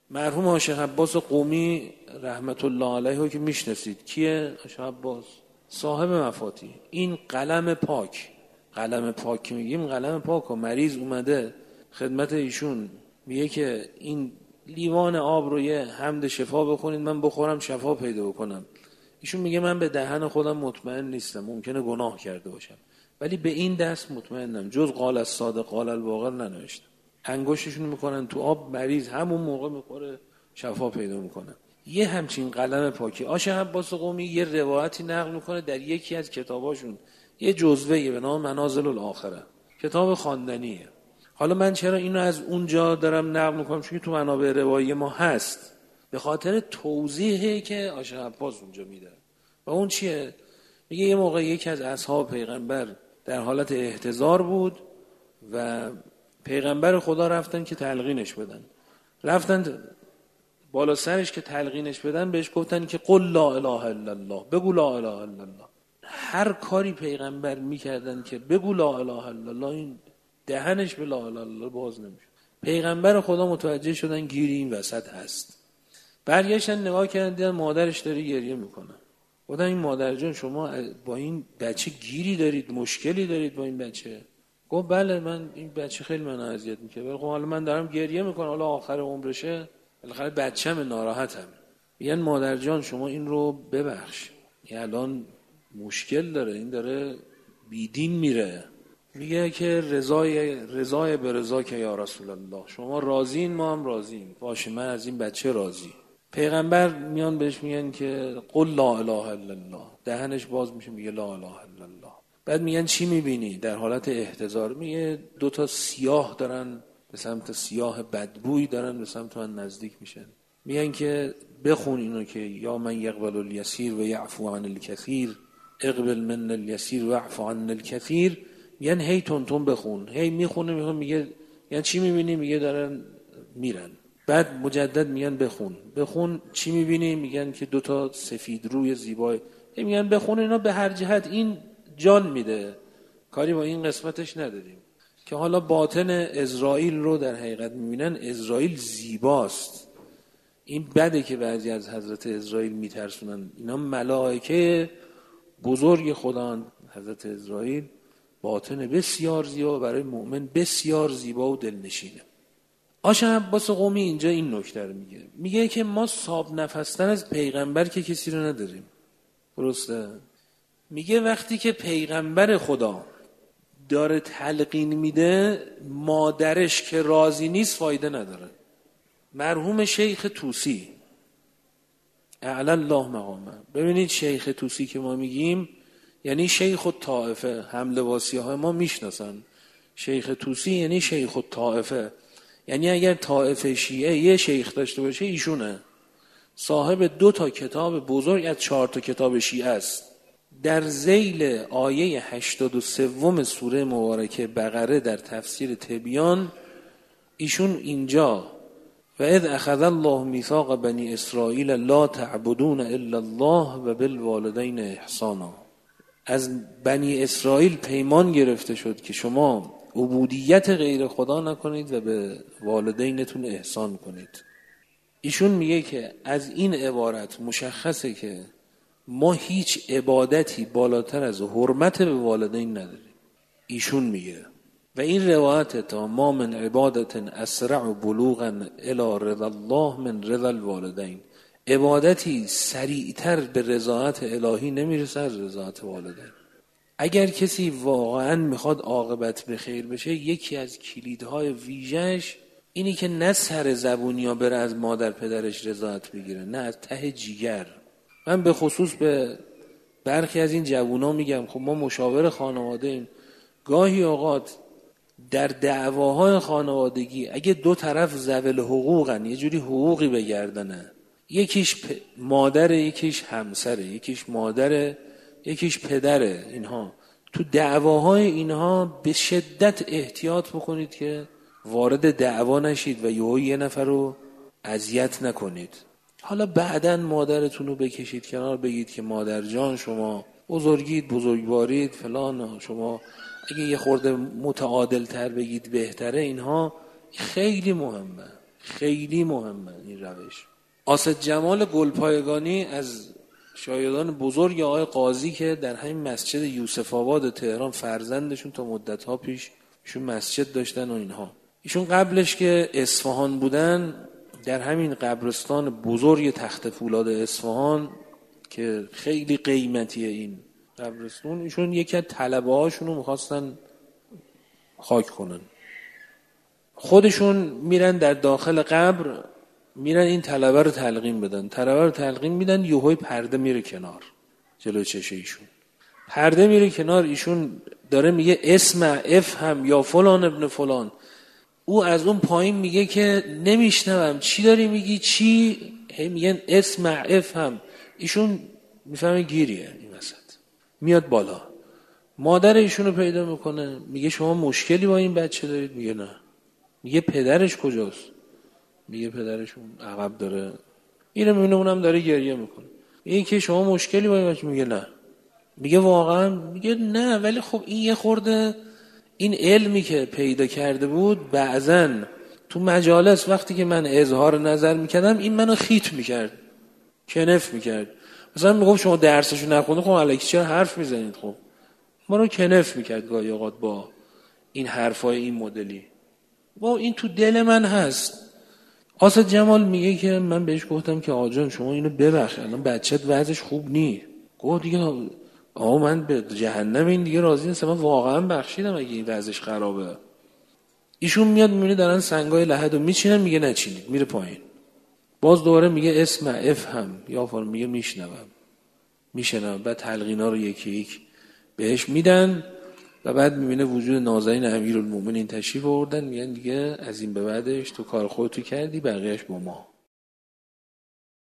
مرحوم هاشم عباس قمی رحمت الله علیه که میشناسید، کیه هاشم عباس؟ صاحب مفاتیح. این قلم پاک که میگیم قلم پاک و مریض اومده خدمت ایشون میگه که این لیوان آب رو یه حمد شفا بخونید من بخورم شفا پیدا بکنم. ایشون میگه من به دهن خودم مطمئن نیستم، ممکنه گناه کرده باشم، ولی به این دست مطمئنم، جز قال الصادق قال الواقع ننوشتم. انگشتشون میکنن تو آب، مریض همون موقع میخوره شفا پیدا میکنه. یه همچین قلم پاکی. هاشم عباس قمی یه روایتی نقل میکنه در یکی از کتاباشون، یه جزوه‌ای به نام منازل الاخره، کتاب خواندنیه. حالا من چرا اینو از اونجا دارم نقل میکنم؟ چون تو منابع روایی ما هست، به خاطر توضیحی که هاشم عباس اونجا میده. و اون چیه؟ میگه یه موقع یکی از اصحاب پیغمبر در حالت احتضار بود و پیغمبر خدا رفتن که تلقینش بدن. رفتن بالا سرش که تلقینش بدن بهش گفتن که قل لا اله الا الله، بگو لا اله الا الله. هر کاری پیغمبر میکردن که بگو لا اله الا الله، این دهنش به لا اله الا الله باز نمیشه. پیغمبر خدا متوجه شدن گیری این وسط هست. برگشتن نگاه کردن دیدن مادرش داره گریه میکنه. گفتن این مادر جان شما با این بچه گیری دارید، مشکلی دارید با این بچه؟ گفت بله، من این بچه خیلی من اذیت میکنه، ولی خب حالا من دارم گریه میکنم، حالا آخر عمرشه، بالاخره بچه‌م ناراحتم. میگن مادر جان شما این رو ببخش، این الان مشکل داره، این داره بیدین میره. میگه که رضای به رضا که یا رسول الله، شما راضین ما هم راضیم، باشه من از این بچه راضی. پیغمبر میان بهش میگن که قل لا اله الا الله، دهنش باز میشه میگه لا اله الا الله. بعد میگن چی میبینی؟ در حالت احتضار میگه دوتا سیاه دارن به سمت سیاه بدبوی دارن به سمت من نزدیک میشن. میگن که بخون اینو که یا من یقبل الیسیر و یعفو عن الکثیر، اقبل من الیسیر و یعفو عن الکثیر. میگن هی تون بخون. هی میخونه میگه یعنی چی میبینی؟ میگه دارن میرن. بعد مجدد میگن بخون چی میبینی؟ میگن که دوتا سفید روی زیبای. میگن بخون اینا به هر جهت این جان میده، کاری با این قسمتش نداریم. که حالا باطن اسرائیل رو در حقیقت میبینن، اسرائیل زیباست. این بده که بعضی از حضرت اسرائیل میترسونن، اینا ملائکه بزرگ خداوند. حضرت اسرائیل باطن بسیار زیبا، برای مؤمن بسیار زیبا و دلنشینه. هاشم عباس قمی اینجا این نکته رو میگه که ما صاحب نفستن از پیغمبر که کسی رو نداریم. درسته؟ میگه وقتی که پیغمبر خدا داره تلقین میده، مادرش که راضی نیست فایده نداره. مرحوم شیخ طوسی اعلی الله مقامه، ببینید شیخ طوسی که ما میگیم یعنی شیخ الطائفه، هم لباسی های ما میشناسن شیخ طوسی یعنی شیخ الطائفه، یعنی اگر طائفه شیعه یه شیخ داشته باشه ایشونه. صاحب 2 کتاب بزرگ از 4 کتاب شیعه است. در ذیل آیه 83 سوره مبارکه بقره در تفسیر تبیان ایشون اینجا و اذ اخذ الله میثاق بنی اسرائیل لا تعبدون الا الله و بالوالدین احسانا، از بنی اسرائیل پیمان گرفته شد که شما عبودیت غیر خدا نکنید و به والدینتون احسان کنید. ایشون میگه که از این عبارت مشخصه که ما هیچ عبادتی بالاتر از حرمت به والدین نداریم. ایشون میگه و این روایت تا ما من عبادت اسرع بلوغا الی رضا الله من رضا الوالدین، عبادتی سریعتر به رضایت الهی نمیرسه از رضایت والدین. اگر کسی واقعا میخواد عاقبت به خیر بشه، یکی از کلیدهای ویژه‌اش اینی که نه سر زبونیا بره از مادر پدرش رضایت بگیره، نه از ته جیگر. من به خصوص به برخی از این جوونا میگم، خب ما مشاور خانواده ایم، گاهی اوقات در دعواهای خانوادگی اگه 2 طرف ذوی حقوقن، یه جوری حقوقی بگردنه، یکیش مادره، یکیش همسره، یکیش مادره، یکیش پدره، اینها تو دعواهای اینها به شدت احتیاط بکنید که وارد دعوا نشید و یه نفر رو اذیت نکنید. حالا بعداً مادرتون رو بکشید کنار، بگید که مادر جان شما بزرگید، بزرگوارید فلان، شما اگه یه خورده متعادل تر بگید بهتره. اینها خیلی مهمه، خیلی مهمه این روش. آسد جمال گلپایگانی از شایدان بزرگ آقای قاضی که در همین مسجد یوسف آباد تهران فرزندشون تا مدت‌ها پیش ایشون مسجد داشتن و اینها. ایشون قبلش که اصفهان بودن در همین قبرستان بزرگ تخت فولاد اصفهان که خیلی قیمتیه این قبرستون، ایشون یکی از طلبه هاشون رو میخواستن خاک کنن. خودشون میرن در داخل قبر، میرن این طلبه رو تلقین بدن. طلبه رو تلقین میدن، یهوی پرده میره کنار جلوی چشه ایشون. پرده میره کنار، ایشون داره میگه اسمع افهم یا فلان ابن فلان. او از اون پایین میگه که نمیشنوم، چی داری میگی چی؟ هی میگن اسمع افهم. ایشون میفهمه گیریه این وسط. میاد بالا، مادر ایشون رو پیدا میکنه، میگه شما مشکلی با این بچه دارید؟ میگه نه. میگه پدرش کجاست؟ میگه پدرشون عقب داره. میره میبینه اونم داره گریه میکنه. میگه که شما مشکلی با این بچه؟ میگه نه. میگه واقعا؟ میگه نه، ولی خب این یه خورده این علمی که پیدا کرده بود بعضن تو مجالس وقتی که من اظهار نظر میکردم این منو خیت میکرد، کنف میکرد. مثلا میگفت شما درسشو نخونید، خب الکی چرا حرف میزنید؟ خب ما رو کنف میکرد گاهی اوقات با این حرفای این مدلی. با این تو دل من هست. آسد جمال میگه که من بهش گفتم که آقا جان شما اینو ببخش، الان بچت وضعش خوب نی. گفت دیگه آقا من به جهنم این دیگه راضی نیستم، من واقعا بخشیدم اگه این وضعش خرابه. ایشون میاد میبینه دارن سنگای لحدو میچینن، میگه نچینید، میره پایین. باز دوباره میگه اسمع افهم یا فلان، میگه میشنوم. بعد تلقینا رو یکی یک بهش میدن و بعد میبینه وجود نازنین امیرالمومنین تشریف آوردن، میگن دیگه از این به بعدش تو کار خودتو کردی، بقیهش با ما.